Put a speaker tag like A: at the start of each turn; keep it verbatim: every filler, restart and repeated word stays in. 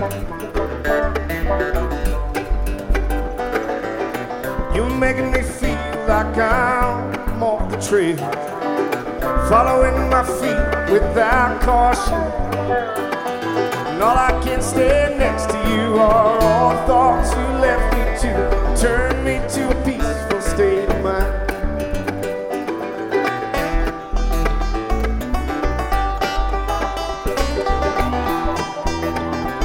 A: You're making me feel like I'm off the trail, following my feet without caution. And all I can stand next to you are all thoughts